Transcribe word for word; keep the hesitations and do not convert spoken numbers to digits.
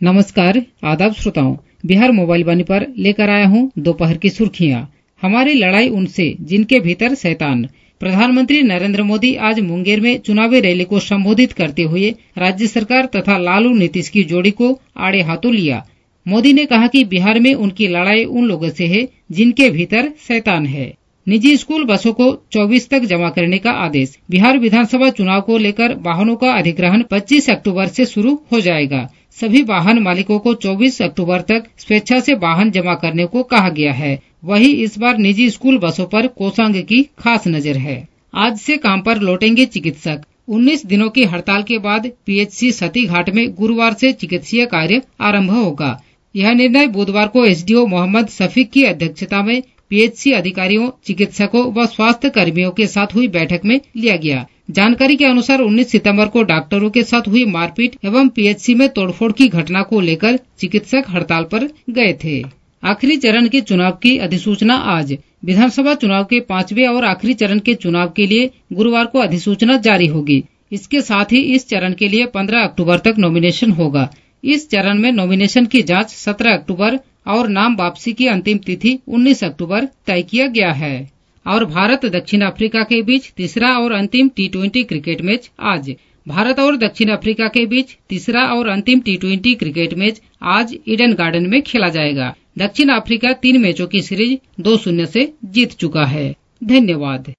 नमस्कार, आदाब श्रोताओं। बिहार मोबाइल वाणी पर लेकर आया हूँ दोपहर की सुर्खियाँ। हमारी लड़ाई उनसे जिनके भीतर शैतान। प्रधानमंत्री नरेंद्र मोदी आज मुंगेर में चुनावी रैली को संबोधित करते हुए राज्य सरकार तथा लालू नीतीश की जोड़ी को आड़े हाथों लिया। मोदी ने कहा कि बिहार में उनकी लड़ाई उन लोगों से है जिनके भीतर शैतान है। निजी स्कूल बसों को चौबीस तक जमा करने का आदेश। बिहार विधानसभा चुनाव को लेकर वाहनों का अधिग्रहण पच्चीस अक्टूबर से शुरू हो जाएगा। सभी वाहन मालिकों को चौबीस अक्टूबर तक स्वेच्छा से वाहन जमा करने को कहा गया है। वहीं इस बार निजी स्कूल बसों पर कोषांग की खास नजर है। आज से काम पर लौटेंगे चिकित्सक। उन्नीस दिनों की हड़ताल के बाद पीएचसी सती घाट में गुरुवार से चिकित्सीय कार्य आरंभ होगा। यह निर्णय बुधवार को एसडीओ मोहम्मद शफीक की अध्यक्षता में पीएचसी अधिकारियों, चिकित्सकों व स्वास्थ्य कर्मियों के साथ हुई बैठक में लिया गया। जानकारी के अनुसार उन्नीस सितंबर को डॉक्टरों के साथ हुई मारपीट एवं पीएचसी में तोड़फोड़ की घटना को लेकर चिकित्सक हड़ताल पर गए थे। आखिरी चरण के चुनाव की अधिसूचना आज। विधानसभा चुनाव के पांचवें और आखिरी चरण के चुनाव के लिए गुरुवार को अधिसूचना जारी होगी। इसके साथ ही इस चरण के लिए पंद्रह अक्टूबर तक नॉमिनेशन होगा। इस चरण में नॉमिनेशन की जांच सत्रह अक्टूबर और नाम वापसी की अंतिम तिथि उन्नीस अक्टूबर तय किया गया है। और भारत दक्षिण अफ्रीका के बीच तीसरा और अंतिम टी ट्वेंटी क्रिकेट मैच आज। भारत और दक्षिण अफ्रीका के बीच तीसरा और अंतिम टी ट्वेंटी क्रिकेट मैच आज ईडन गार्डन में खेला जाएगा। दक्षिण अफ्रीका तीन मैचों की सीरीज दो शून्य से जीत चुका है। धन्यवाद।